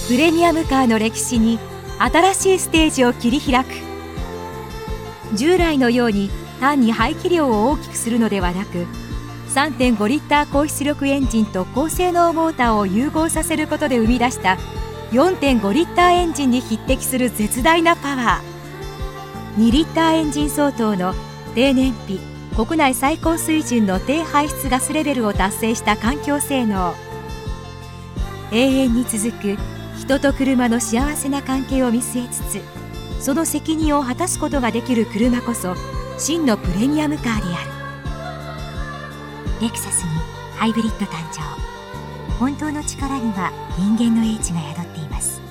プレミアムカーの歴史に新しいステージを切り開く。従来のように単に排気量を大きくするのではなく、3.5 リッター高出力エンジンと高性能モーターを融合させることで生み出した 4.5 リッターエンジンに匹敵する絶大なパワー。2リッターエンジン相当の低燃費、国内最高水準の低排出ガスレベルを達成した環境性能。永遠に続く人と車の幸せな関係を見据えつつ、その責任を果たすことができる車こそ真のプレミアムカーである。レクサスにハイブリッド誕生。本当の力には人間の英知が宿っています。